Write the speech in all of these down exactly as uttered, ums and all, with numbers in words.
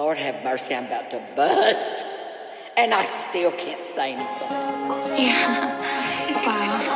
Lord have mercy, I'm about to bust. And I still can't say anything. Yeah. Wow.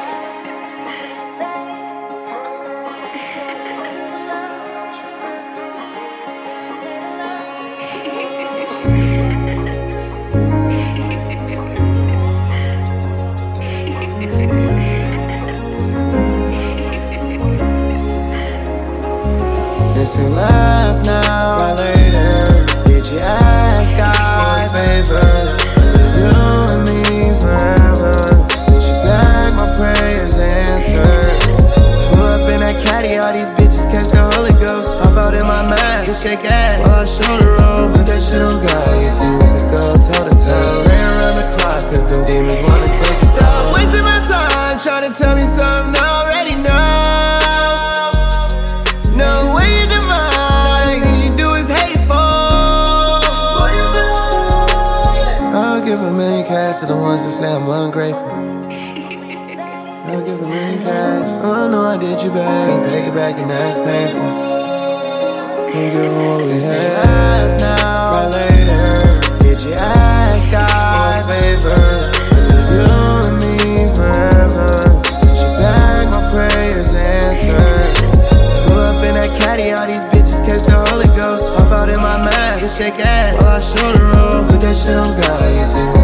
Listen, laugh now, cry later. Did you ask God a favor? Under you and me forever. Since you back, my prayers answered. Pull up in that caddy, all these bitches catch the Holy Ghost. Hop out in my mask, shake ass while I shoulder roll. Put that shit on God, you see we could go toe to toe. Ran around the clock, cause them demons wanna take us out. Wasting my time, trying to tell me something I already know. No way you divine, things you do is hateful. I'll give a million cash to the ones that say I'm ungrateful. I'll give a million cash. Oh no, I did you bad. Can't take it back and that's painful. Can't give them what we had. Laugh now, cry later. Did you ask God a favor? Under you and me forever. Since you back, my prayers answered. Pull up in that caddy, all these bitches catch the Holy Ghost. Hop out in my mask, shake ass while I shoulder roll. Put that shit on God, you see